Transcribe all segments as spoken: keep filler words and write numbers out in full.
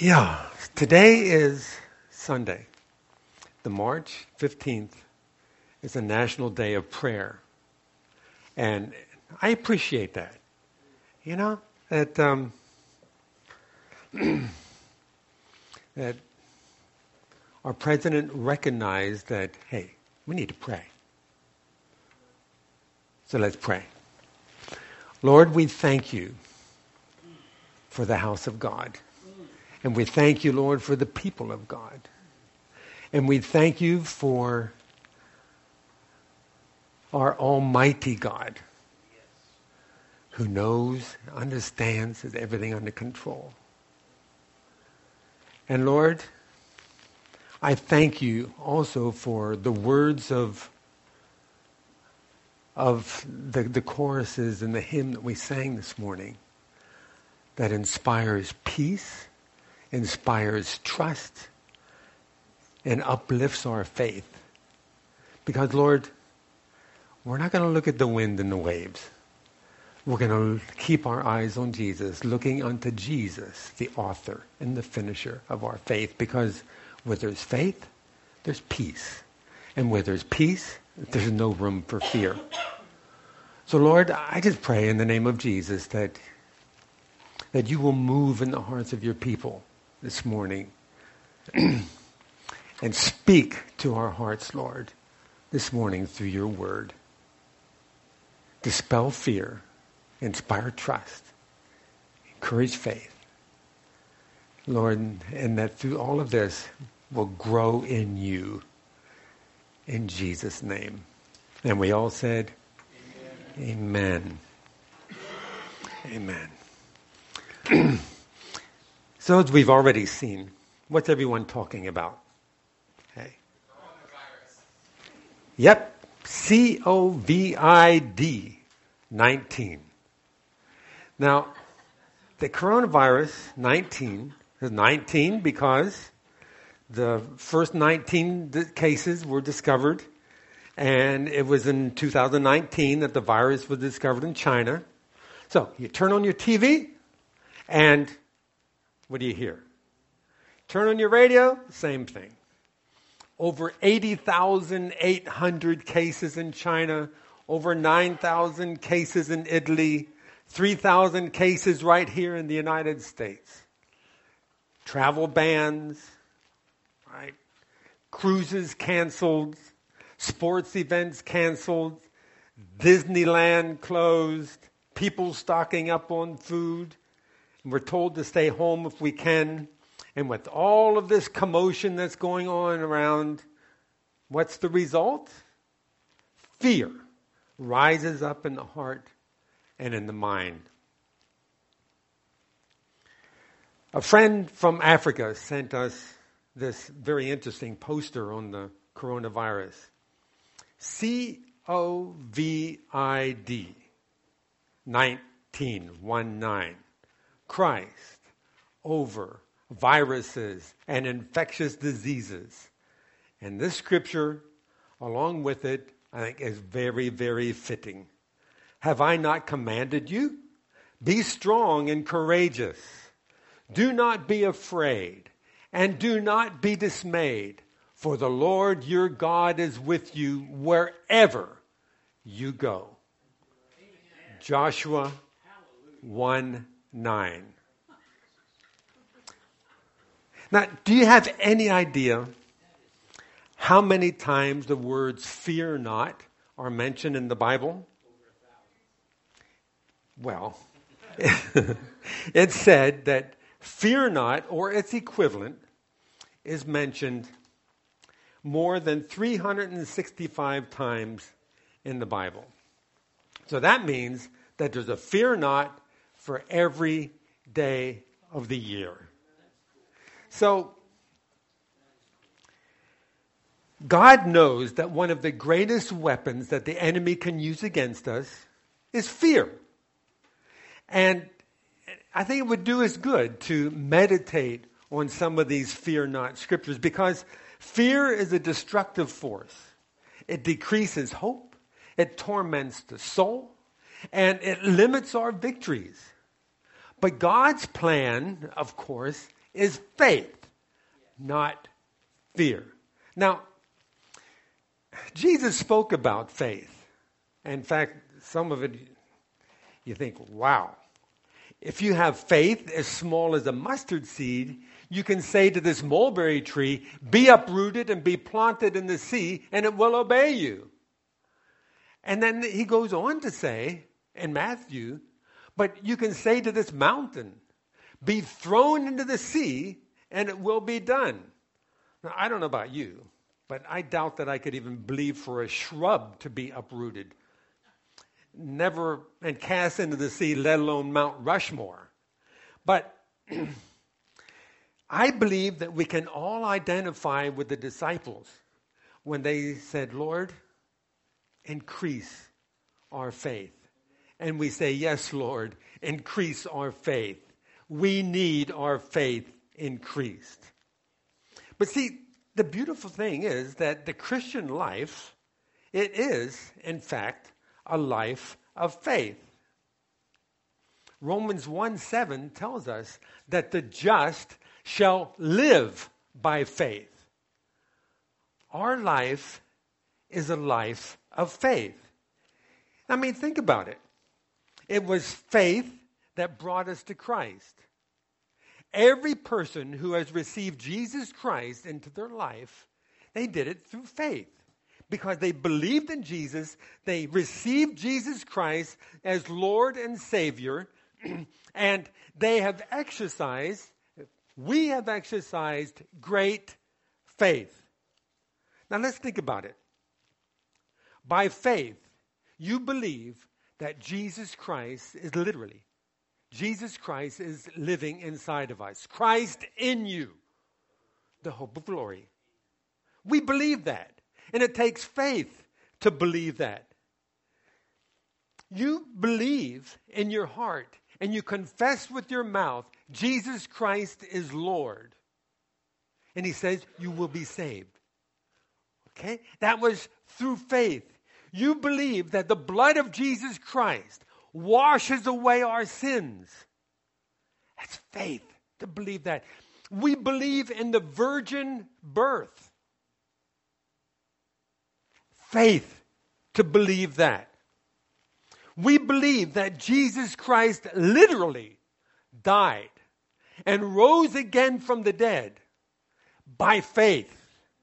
Yeah, today is Sunday. The March fifteenth is a national day of prayer. And I appreciate that. You know, that, um, that our president recognized that, hey, we need to pray. So let's pray. Lord, we thank you for the house of God. And we thank you, Lord, for the people of God. And we thank you for our almighty God who knows, understands, has everything under control. And Lord, I thank you also for the words of, of the, the choruses and the hymn that we sang this morning that inspires peace, inspires trust, and uplifts our faith. Because, Lord, we're not going to look at the wind and the waves. We're going to keep our eyes on Jesus, looking unto Jesus, the author and the finisher of our faith. Because where there's faith, there's peace. And where there's peace, there's no room for fear. So, Lord, I just pray in the name of Jesus that, that you will move in the hearts of your people this morning and speak to our hearts, Lord, this morning through your word. Dispel fear, inspire trust, encourage faith, Lord, and that through all of this will grow in you, in Jesus' name. And we all said, Amen. Amen. Amen. So as we've already seen, what's everyone talking about? Hey. Coronavirus. Yep. C O V I D nineteen. Now, the coronavirus nineteen is nineteen because the first nineteen cases were discovered, and it was in two thousand nineteen that the virus was discovered in China. So you turn on your T V, and what do you hear? Turn on your radio, same thing. Over eighty thousand eight hundred cases in China, over nine thousand cases in Italy, three thousand cases right here in the United States. Travel bans, right? Cruises canceled, sports events canceled, Disneyland closed, people stocking up on food. We're told to stay home if we can. And with all of this commotion that's going on around, what's the result? Fear rises up in the heart and in the mind. A friend from Africa sent us this very interesting poster on the coronavirus. C O V I D nineteen, one nine. Christ over viruses and infectious diseases. And this scripture, along with it, I think is very, very fitting. Have I not commanded you? Be strong and courageous. Do not be afraid, and do not be dismayed, for the Lord your God is with you wherever you go. Amen. Joshua one nine. Now, do you have any idea how many times the words fear not are mentioned in the Bible? Well, it said that fear not, or its equivalent, is mentioned more than three hundred sixty-five times in the Bible. So that means that there's a fear not for every day of the year. So, God knows that one of the greatest weapons that the enemy can use against us is fear. And I think it would do us good to meditate on some of these fear not scriptures, because fear is a destructive force. It decreases hope, it torments the soul, and it limits our victories. But God's plan, of course, is faith, not fear. Now, Jesus spoke about faith. In fact, some of it, you think, wow. If you have faith as small as a mustard seed, you can say to this mulberry tree, be uprooted and be planted in the sea, and it will obey you. And then he goes on to say in Matthew, but you can say to this mountain, be thrown into the sea, and it will be done. Now, I don't know about you, but I doubt that I could even believe for a shrub to be uprooted. Never and cast into the sea, let alone Mount Rushmore. But I believe that we can all identify with the disciples when they said, Lord, increase our faith. And we say, yes, Lord, increase our faith. We need our faith increased. But see, the beautiful thing is that the Christian life, it is, in fact, a life of faith. Romans one seven tells us that the just shall live by faith. Our life is a life of faith. I mean, think about it. It was faith that brought us to Christ. Every person who has received Jesus Christ into their life, they did it through faith. Because they believed in Jesus, they received Jesus Christ as Lord and Savior, and they have exercised, we have exercised great faith. Now let's think about it. By faith, you believe that Jesus Christ is literally, Jesus Christ is living inside of us. Christ in you, the hope of glory. We believe that. And it takes faith to believe that. You believe in your heart and you confess with your mouth, Jesus Christ is Lord. And he says, you will be saved. Okay? That was through faith. You believe that the blood of Jesus Christ washes away our sins. That's faith to believe that. We believe in the virgin birth. Faith to believe that. We believe that Jesus Christ literally died and rose again from the dead by faith.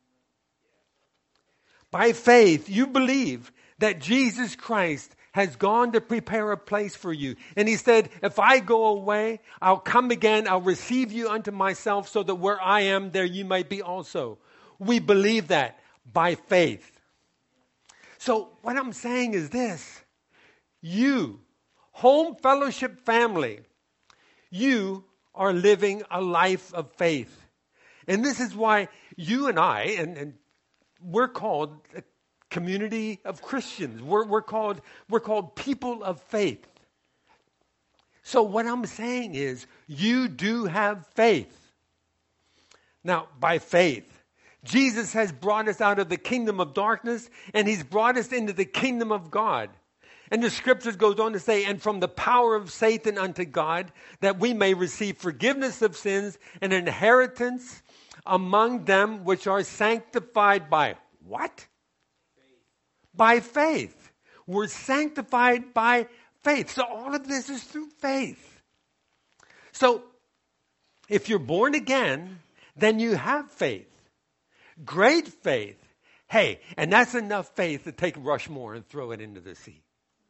By faith, you believe that Jesus Christ has gone to prepare a place for you. And he said, if I go away, I'll come again, I'll receive you unto myself so that where I am, there you might be also. We believe that by faith. So what I'm saying is this. You, Home Fellowship family, you are living a life of faith. And this is why you and I, and, and we're called a community of Christians. We're, we're, called, we're called people of faith. So what I'm saying is you do have faith. Now, by faith, Jesus has brought us out of the kingdom of darkness and he's brought us into the kingdom of God. And the scriptures goes on to say, and from the power of Satan unto God, that we may receive forgiveness of sins and inheritance among them which are sanctified by what? Faith. By faith. We're sanctified by faith. So all of this is through faith. So if you're born again, then you have faith. Great faith. Hey, and that's enough faith to take Rushmore and throw it into the sea.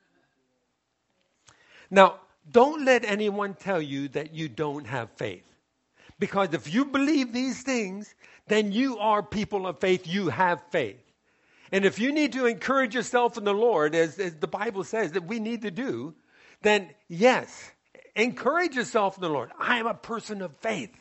Now, don't let anyone tell you that you don't have faith. Because if you believe these things, then you are people of faith. You have faith. And if you need to encourage yourself in the Lord, as, as the Bible says that we need to do, then yes, encourage yourself in the Lord. I am a person of faith.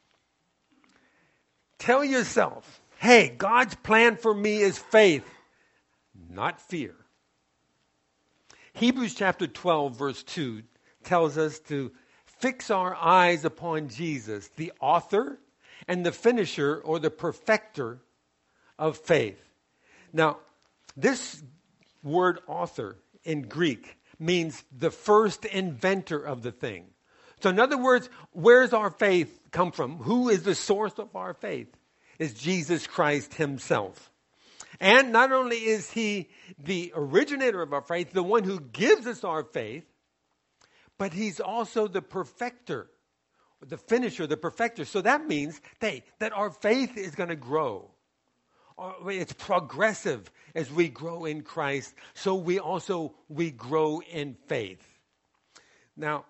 Tell yourself, hey, God's plan for me is faith, not fear. Hebrews chapter twelve, verse two tells us to fix our eyes upon Jesus, the author and the finisher or the perfecter of faith. Now, this word author in Greek means the first inventor of the thing. So in other words, where's our faith come from? Who is the source of our faith? It's Jesus Christ himself. And not only is he the originator of our faith, the one who gives us our faith, but he's also the perfecter, the finisher, the perfecter. So that means they, that our faith is going to grow. It's progressive as we grow in Christ. So we also, we grow in faith. Now,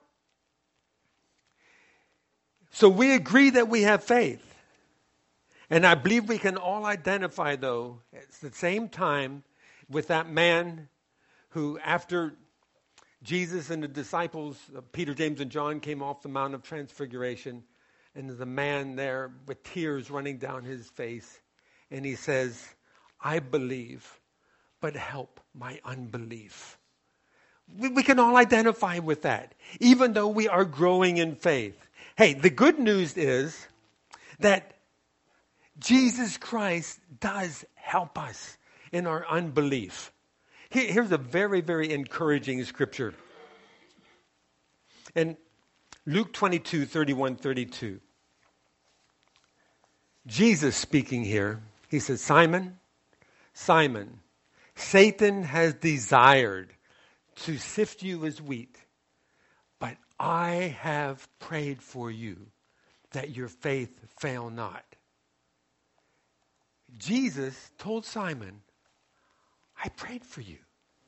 so we agree that we have faith. And I believe we can all identify, though, at the same time with that man who, after Jesus and the disciples, uh, Peter, James, and John, came off the Mount of Transfiguration, and there's a man there with tears running down his face, and he says, I believe, but help my unbelief. We, we can all identify with that, even though we are growing in faith. Hey, the good news is that Jesus Christ does help us in our unbelief. Here, here's a very, very encouraging scripture. In Luke twenty-two, thirty-one, thirty-two, Jesus speaking here, he says, Simon, Simon, Satan has desired to sift you as wheat, but I have prayed for you that your faith fail not. Jesus told Simon, I prayed for you.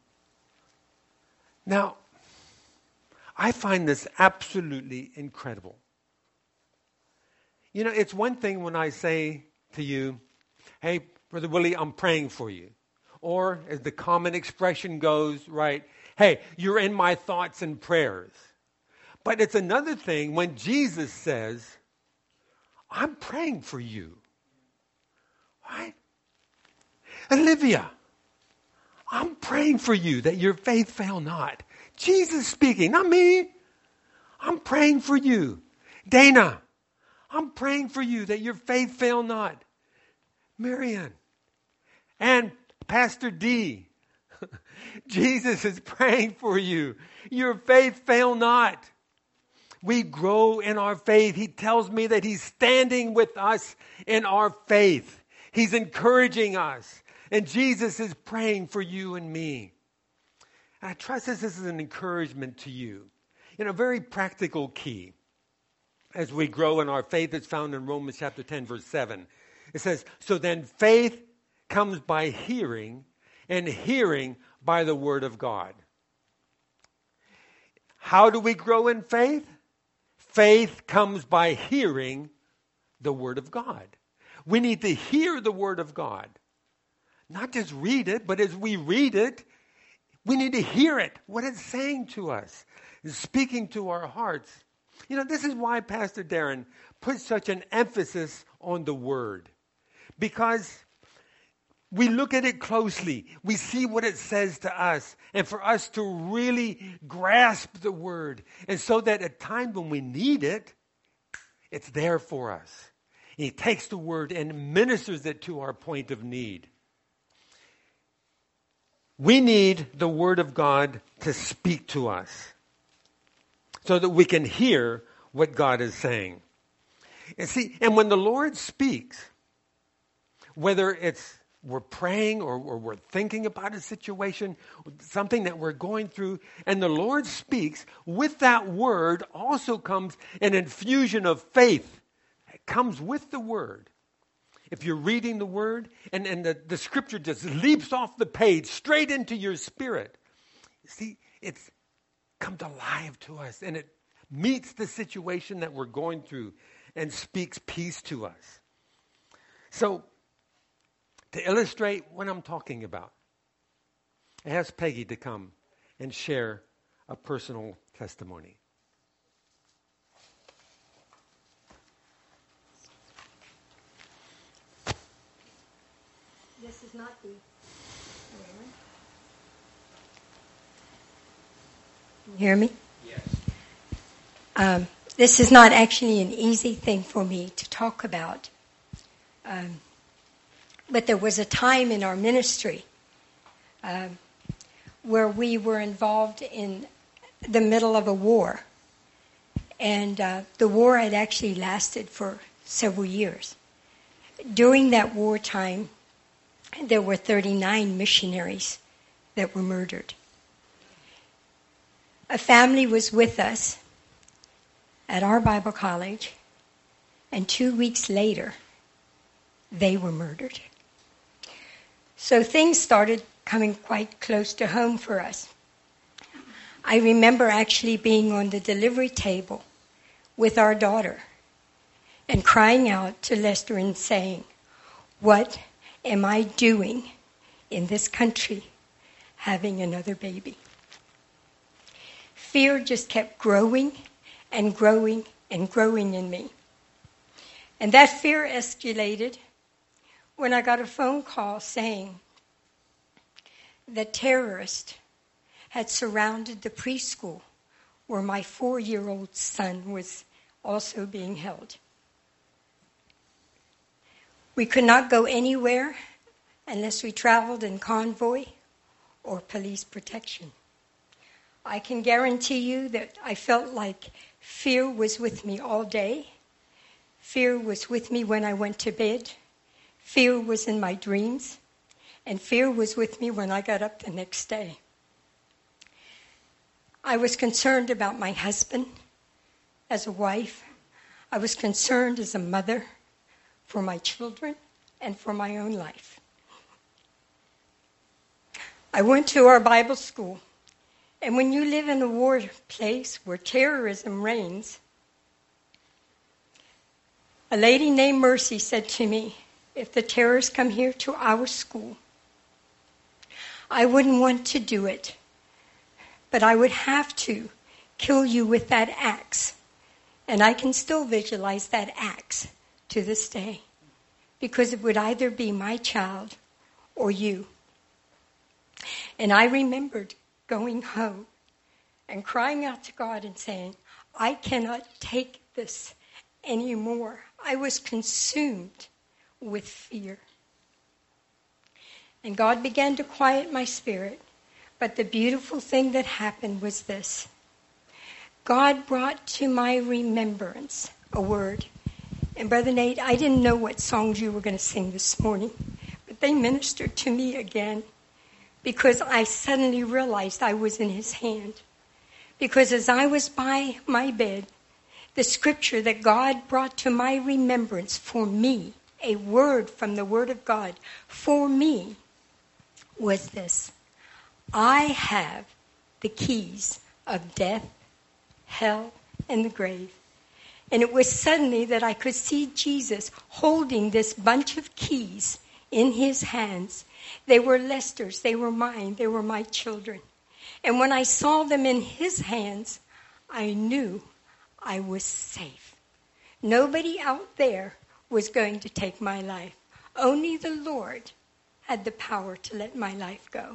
Now, I find this absolutely incredible. You know, it's one thing when I say to you, hey, Brother Willie, I'm praying for you. Or, as the common expression goes, right, hey, you're in my thoughts and prayers. But it's another thing when Jesus says, I'm praying for you. Right? Olivia, I'm praying for you that your faith fail not. Jesus speaking, not me. I'm praying for you. Dana, I'm praying for you that your faith fail not. Marianne and Pastor D, Jesus is praying for you. Your faith fail not. We grow in our faith. He tells me that he's standing with us in our faith. He's encouraging us. And Jesus is praying for you and me. And I trust this is an encouragement to you. You know, a very practical key as we grow in our faith is found in Romans chapter ten, verse seven. It says, so then faith comes by hearing, and hearing by the word of God. How do we grow in faith? Faith comes by hearing the word of God. We need to hear the word of God. Not just read it, but as we read it, we need to hear it, what it's saying to us. It's speaking to our hearts. You know, this is why Pastor Darren puts such an emphasis on the word. Because we look at it closely. We see what it says to us. And for us to really grasp the word. And so that at times when we need it, it's there for us. He takes the word and ministers it to our point of need. We need the word of God to speak to us so that we can hear what God is saying. And see, and when the Lord speaks, whether it's we're praying or, or we're thinking about a situation, something that we're going through, and the Lord speaks, with that word also comes an infusion of faith. It comes with the word. If you're reading the word and, and the, the scripture just leaps off the page straight into your spirit, see, it's comes alive to us and it meets the situation that we're going through and speaks peace to us. So, to illustrate what I'm talking about, I asked Peggy to come and share a personal testimony. This is not the... Can you hear me? Yes. Um, this is not actually an easy thing for me to talk about. Um, but there was a time in our ministry um, where we were involved in the middle of a war. And uh, the war had actually lasted for several years. During that wartime, there were thirty-nine missionaries that were murdered. A family was with us at our Bible college, and two weeks later, they were murdered. So things started coming quite close to home for us. I remember actually being on the delivery table with our daughter and crying out to Lester and saying, "What am I doing in this country having another baby?" Fear just kept growing and growing and growing in me. And that fear escalated when I got a phone call saying that terrorists had surrounded the preschool where my four-year-old son was also being held. We could not go anywhere unless we traveled in convoy or police protection. I can guarantee you that I felt like fear was with me all day. Fear was with me when I went to bed. Fear was in my dreams. And fear was with me when I got up the next day. I was concerned about my husband as a wife. I was concerned as a mother for my children and for my own life. I went to our Bible school, and when you live in a war place where terrorism reigns, a lady named Mercy said to me, "If the terrorists come here to our school, I wouldn't want to do it, but I would have to kill you with that axe." And I can still visualize that axe to this day, because it would either be my child or you. And I remembered going home and crying out to God and saying, "I cannot take this anymore." I was consumed with fear. And God began to quiet my spirit. But the beautiful thing that happened was this. God brought to my remembrance a word. And Brother Nate, I didn't know what songs you were going to sing this morning, but they ministered to me again because I suddenly realized I was in his hand. Because as I was by my bed, the scripture that God brought to my remembrance for me, a word from the Word of God for me, was this: I have the keys of death, hell, and the grave. And it was suddenly that I could see Jesus holding this bunch of keys in his hands. They were Lester's, they were mine, they were my children. And when I saw them in his hands, I knew I was safe. Nobody out there was going to take my life. Only the Lord had the power to let my life go.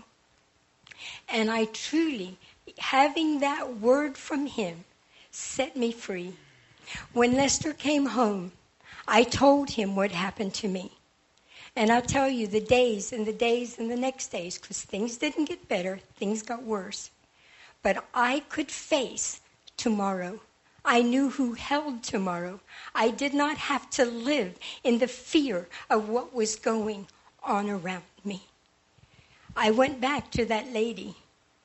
And I truly, having that word from him, set me free. When Lester came home, I told him what happened to me. And I'll tell you the days and the days and the next days, because things didn't get better, things got worse. But I could face tomorrow. I knew who held tomorrow. I did not have to live in the fear of what was going on around me. I went back to that lady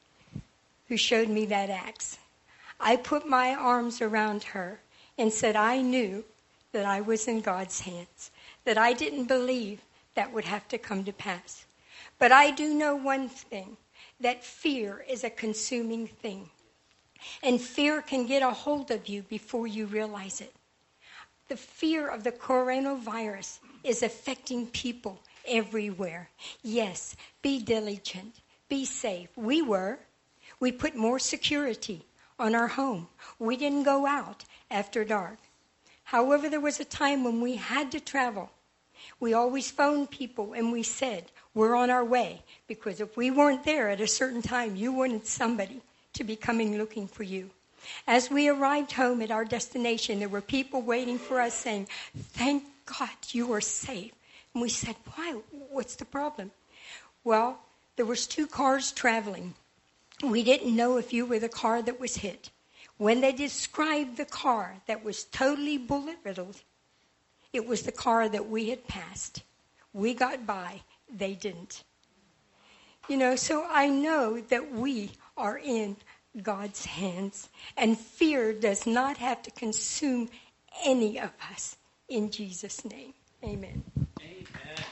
who showed me that axe. I put my arms around her and said I knew that I was in God's hands, that I didn't believe that would have to come to pass. But I do know one thing, that fear is a consuming thing. And fear can get a hold of you before you realize it. The fear of the coronavirus is affecting people everywhere. Yes, be diligent, be safe. We were. We put more security on our home. We didn't go out after dark. However, there was a time when we had to travel. We always phoned people and we said, we're on our way. Because if we weren't there at a certain time, you wanted somebody to be coming looking for you. As we arrived home at our destination, there were people waiting for us saying, thank God you are safe. And we said, why? What's the problem? Well, there was two cars traveling. We didn't know if you were the car that was hit. When they described the car that was totally bullet riddled, it was the car that we had passed. We got by. They didn't. You know, so I know that we are in God's hands, and fear does not have to consume any of us. In Jesus' name, amen. Amen.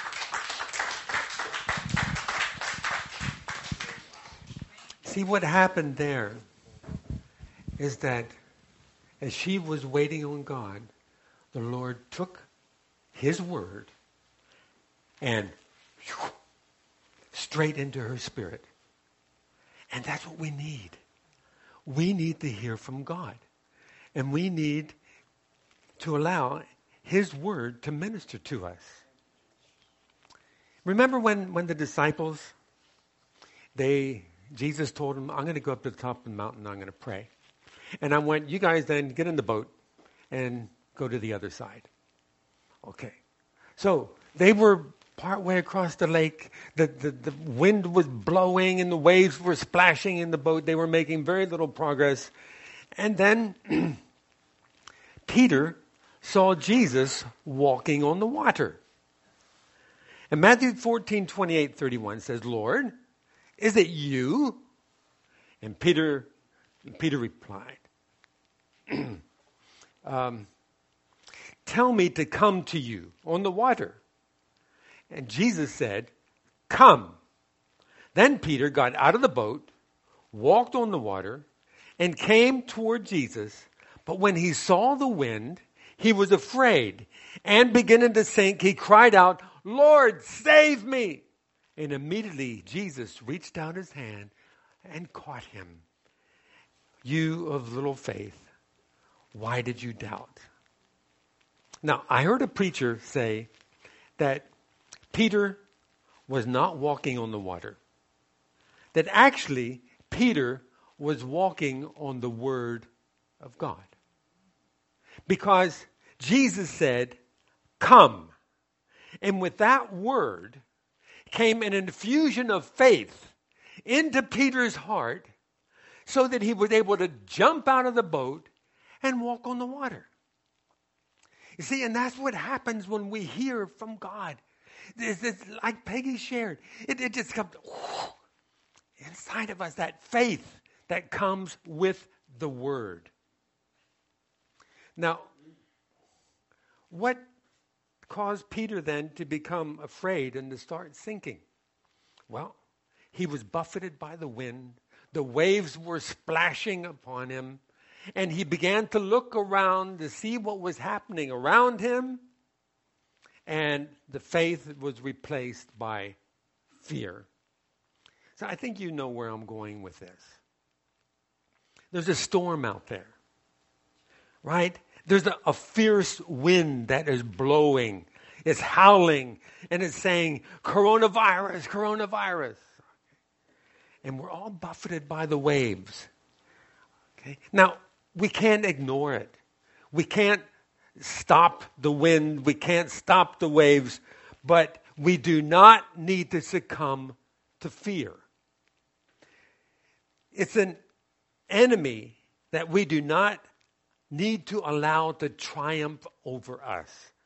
See, what happened there is that as she was waiting on God, the Lord took his word and whew, straight into her spirit. And that's what we need. We need to hear from God. And we need to allow his word to minister to us. Remember when, when the disciples, they, Jesus told them, I'm going to go up to the top of the mountain, I'm going to pray. And I went, you guys then get in the boat and go to the other side. Okay. So they were partway across the lake. The, the, the wind was blowing and the waves were splashing in the boat. They were making very little progress. And then Peter saw Jesus walking on the water. And Matthew fourteen, twenty-eight, thirty-one says, Lord, is it you? And Peter, Peter replied, um, tell me to come to you on the water. And Jesus said, come. Then Peter got out of the boat, walked on the water, and came toward Jesus. But when he saw the wind, he was afraid, and beginning to sink, he cried out, Lord, save me. And immediately Jesus reached out his hand and caught him. You of little faith, why did you doubt? Now, I heard a preacher say that Peter was not walking on the water. That actually, Peter was walking on the Word of God. Because Jesus said, come. And with that word came an infusion of faith into Peter's heart so that he was able to jump out of the boat and walk on the water. You see, and that's what happens when we hear from God. It's, it's like Peggy shared. It, it just comes whoosh, inside of us, that faith that comes with the word. Now, what caused Peter then to become afraid and to start sinking? Well, he was buffeted by the wind. The waves were splashing upon him. And he began to look around to see what was happening around him. And the faith was replaced by fear. So I think you know where I'm going with this. There's a storm out there, right? There's a, a fierce wind that is blowing. It's howling and it's saying, coronavirus, coronavirus. And we're all buffeted by the waves. Okay. Now, we can't ignore it. We can't stop the wind. We can't stop the waves. But we do not need to succumb to fear. It's an enemy that we do not need to allow to triumph over us.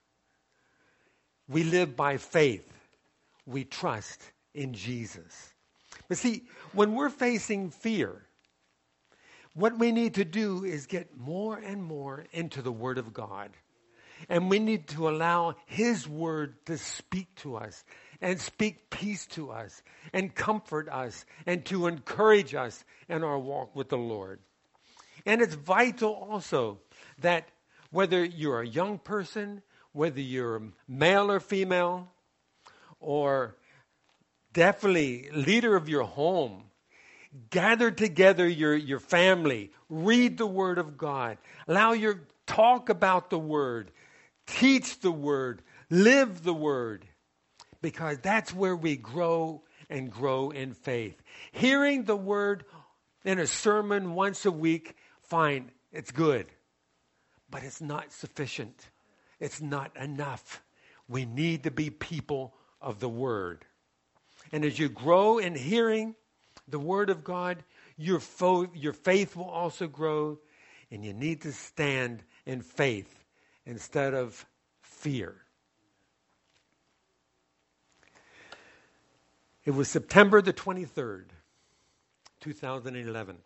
We live by faith. We trust in Jesus. But see, when we're facing fear, what we need to do is get more and more into the Word of God. And we need to allow His Word to speak to us and speak peace to us and comfort us and to encourage us in our walk with the Lord. And it's vital also that whether you're a young person, whether you're male or female, or definitely leader of your home, gather together your, your family, read the Word of God, allow your talk about the Word, teach the Word, live the Word, because that's where we grow and grow in faith. Hearing the Word in a sermon once a week, fine, it's good, but it's not sufficient. It's not enough. We need to be people of the Word. And as you grow in hearing the Word of God, your, fo- your faith will also grow, and you need to stand in faith instead of fear. It was September the twenty-third, two thousand eleven.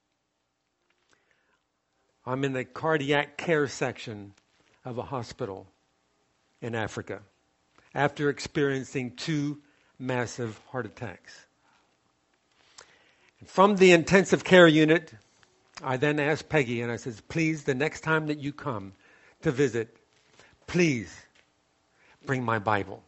I'm in the cardiac care section of a hospital in Africa after experiencing two massive heart attacks. From the intensive care unit, I then asked Peggy, and I said, please, the next time that you come to visit, please bring my Bible.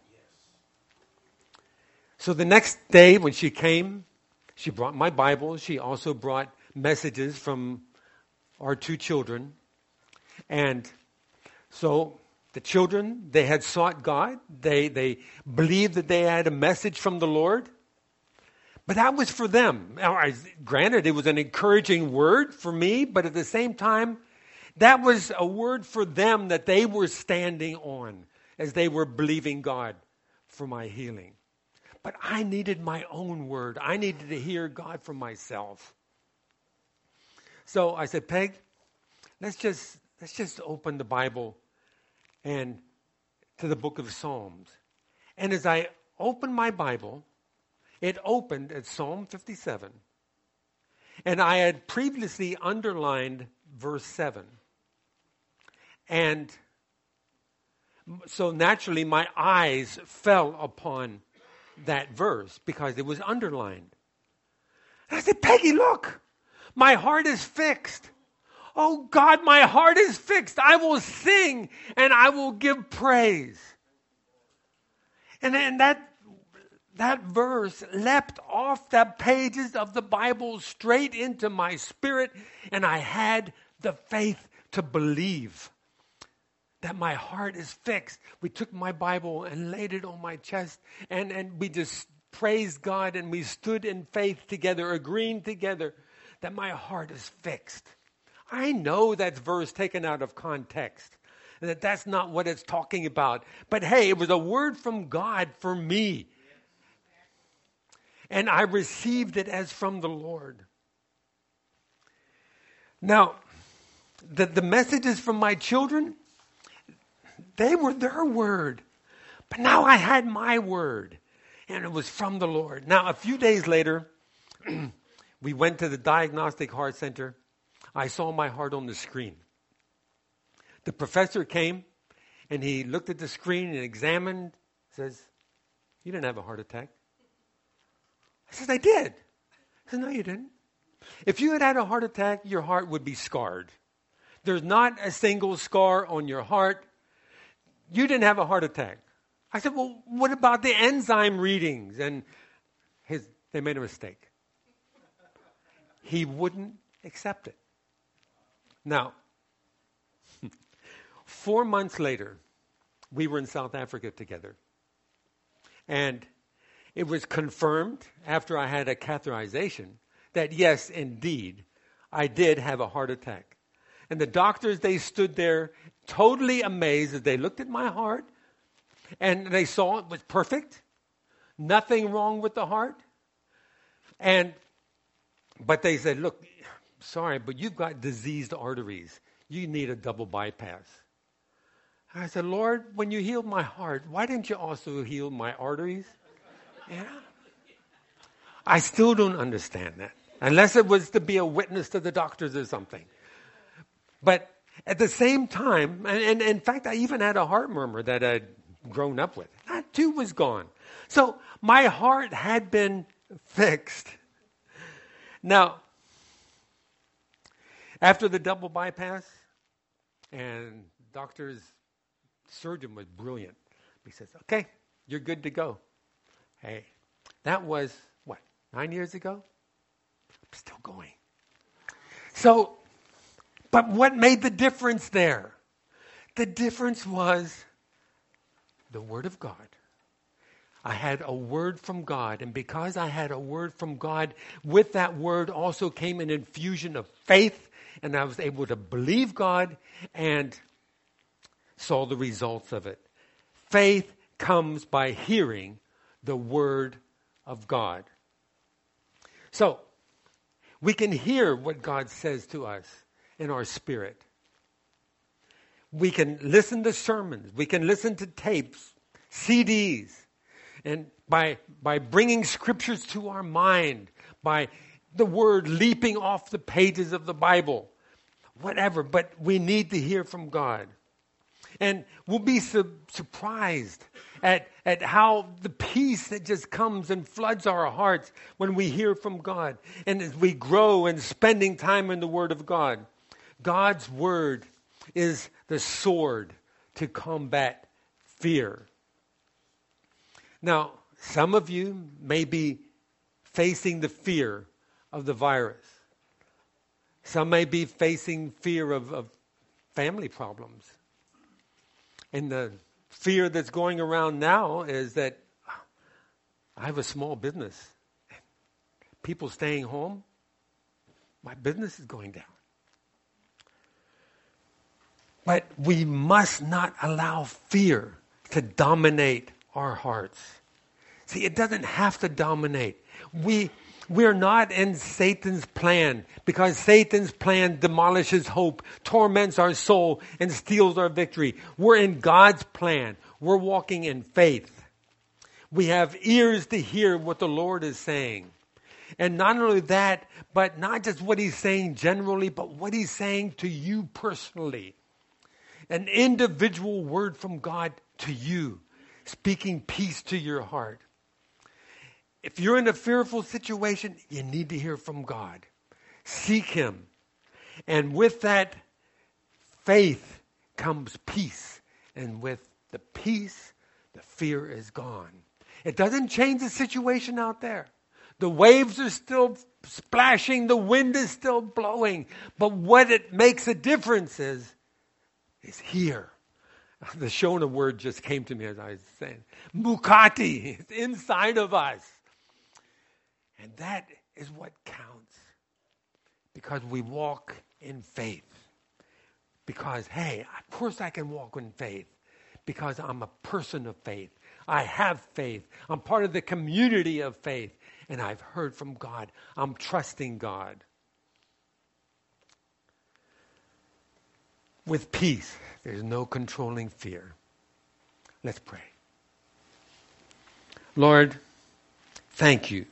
So the next day when she came, she brought my Bible. She also brought messages from our two children. And so the children, they had sought God. They, they believed that they had a message from the Lord. But that was for them. Now, I, granted, it was an encouraging word for me, but at the same time, that was a word for them that they were standing on as they were believing God for my healing. But I needed my own word. I needed to hear God for myself. So I said, Peg, let's just let's just open the Bible and to the book of Psalms. And as I opened my Bible, it opened at Psalm fifty-seven. And I had previously underlined verse seven. And so naturally my eyes fell upon that verse because it was underlined. And I said, Peggy, look, my heart is fixed. Oh God, my heart is fixed. I will sing and I will give praise. And then that, that verse leapt off the pages of the Bible straight into my spirit, and I had the faith to believe that my heart is fixed. We took my Bible and laid it on my chest, and, and we just praised God, and we stood in faith together, agreeing together that my heart is fixed. I know that's verse taken out of context, and that that's not what it's talking about. But hey, it was a word from God for me. And I received it as from the Lord. Now, the, the messages from my children, they were their word. But now I had my word. And it was from the Lord. Now, a few days later, we went to the Diagnostic Heart Center. I saw my heart on the screen. The professor came, and he looked at the screen and examined, says, you didn't have a heart attack. I said, I did. I said, no, you didn't. If you had had a heart attack, your heart would be scarred. There's not a single scar on your heart. You didn't have a heart attack. I said, well, what about the enzyme readings? And his, they made a mistake. He wouldn't accept it. Now, four months later, we were in South Africa together. And it was confirmed after I had a catheterization that yes, indeed, I did have a heart attack. And the doctors, they stood there totally amazed as they looked at my heart, and they saw it was perfect. Nothing wrong with the heart. And, but they said, look, sorry, but you've got diseased arteries. You need a double bypass. And I said, Lord, when you healed my heart, why didn't you also heal my arteries? Yeah. I still don't understand that. Unless it was to be a witness to the doctors or something. But at the same time, and, and in fact, I even had a heart murmur that I'd grown up with. That too was gone. So my heart had been fixed. Now, after the double bypass, and doctor's surgeon was brilliant. He says, okay, you're good to go. Hey, that was, what, nine years ago? I'm still going. So, but what made the difference there? The difference was the Word of God. I had a word from God, and because I had a word from God, with that word also came an infusion of faith, and I was able to believe God and saw the results of it. Faith comes by hearing the Word of God. So, We can hear what God says to us in our spirit. We can listen to sermons. We can listen to tapes, C Ds. And by, by bringing scriptures to our mind, by the word leaping off the pages of the Bible, whatever. But we need to hear from God. And we'll be su- surprised at, at how the peace that just comes and floods our hearts when we hear from God. And as we grow in spending time in the Word of God, God's Word is the sword to combat fear. Now, some of you may be facing the fear of the virus. Some may be facing fear of, of family problems. And the fear that's going around now is that I have a small business. People staying home, my business is going down. But we must not allow fear to dominate our hearts. See, it doesn't have to dominate. We We're not in Satan's plan, because Satan's plan demolishes hope, torments our soul, and steals our victory. We're in God's plan. We're walking in faith. We have ears to hear what the Lord is saying. And not only that, but not just what He's saying generally, but what He's saying to you personally. An individual word from God to you, speaking peace to your heart. If you're in a fearful situation, you need to hear from God. Seek Him. And with that faith comes peace. And with the peace, the fear is gone. It doesn't change the situation out there. The waves are still splashing. The wind is still blowing. But what it makes a difference is, is here. The Shona word just came to me as I was saying. Mukati. It's inside of us. And that is what counts. Because we walk in faith. Because, hey, of course I can walk in faith. Because I'm a person of faith. I have faith. I'm part of the community of faith. And I've heard from God. I'm trusting God. With peace, there's no controlling fear. Let's pray. Lord, thank you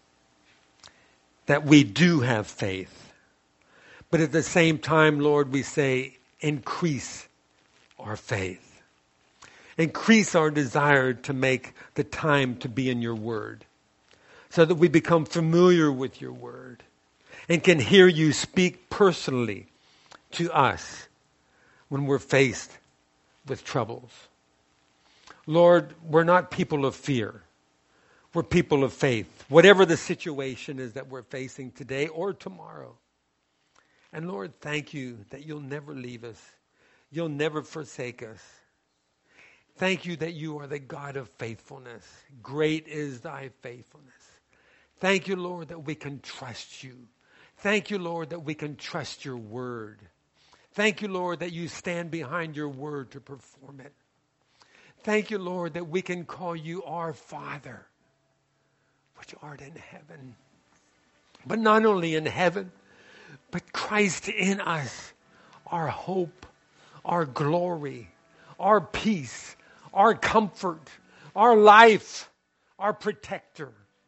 that we do have faith. But at the same time, Lord, we say, increase our faith. Increase our desire to make the time to be in your word, so that we become familiar with your word and can hear you speak personally to us when we're faced with troubles. Lord, we're not people of fear. We're people of faith, whatever the situation is that we're facing today or tomorrow. And Lord, thank you that you'll never leave us. You'll never forsake us. Thank you that you are the God of faithfulness. Great is thy faithfulness. Thank you, Lord, that we can trust you. Thank you, Lord, that we can trust your word. Thank you, Lord, that you stand behind your word to perform it. Thank you, Lord, that we can call you our Father, which art in heaven. But not only in heaven, but Christ in us, our hope, our glory, our peace, our comfort, our life, our protector.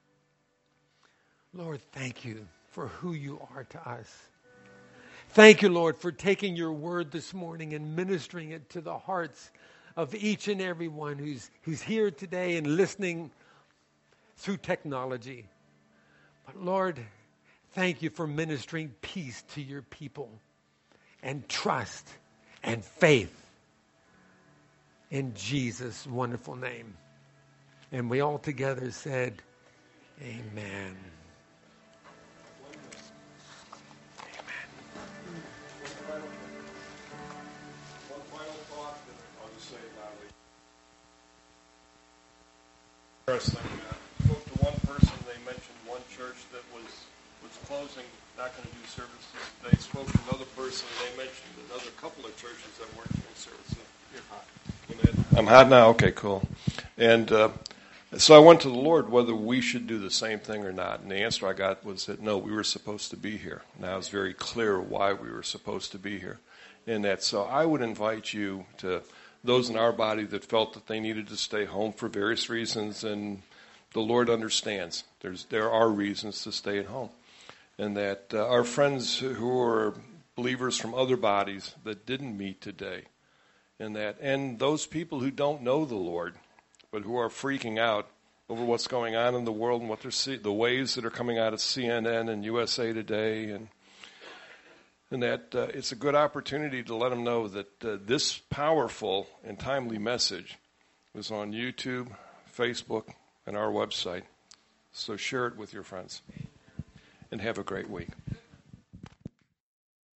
Lord, thank you for who you are to us. Thank you, Lord, for taking your word this morning and ministering it to the hearts of each and every one who's, who's here today and listening through technology. But Lord, thank you for ministering peace to your people and trust and faith in Jesus' wonderful name. And we all together said, amen. Interesting. I spoke to one person. They mentioned one church that was was closing, not going to do services. They spoke to another person. They mentioned another couple of churches that weren't doing services. You're hot. I'm hot now. Okay, cool. And uh, So I went to the Lord whether we should do the same thing or not. And the answer I got was that no, we were supposed to be here. And I was very clear why we were supposed to be here. And that, so I would invite you to those in our body that felt that they needed to stay home for various reasons, and the Lord understands. There's there are reasons to stay at home. And that uh, our friends who are believers from other bodies that didn't meet today, and that and those people who don't know the Lord, but who are freaking out over what's going on in the world and what they're see, the waves that are coming out of C N N and U S A Today, and and that uh, it's a good opportunity to let them know that uh, this powerful and timely message is on YouTube, Facebook, and our website. So share it with your friends, and have a great week.